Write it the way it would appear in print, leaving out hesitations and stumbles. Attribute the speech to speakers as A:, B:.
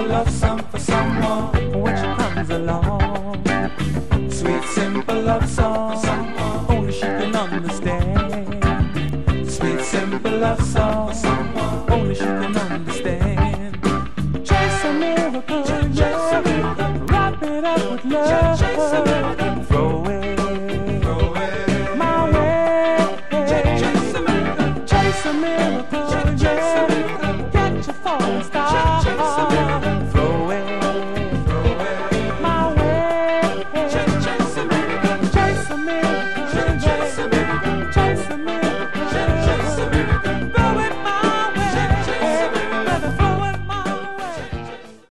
A: love song for someone when she comes along. Sweet simple love song for someone only she can understand. Sweet simple love song for someone only she can understand. Just a miracle.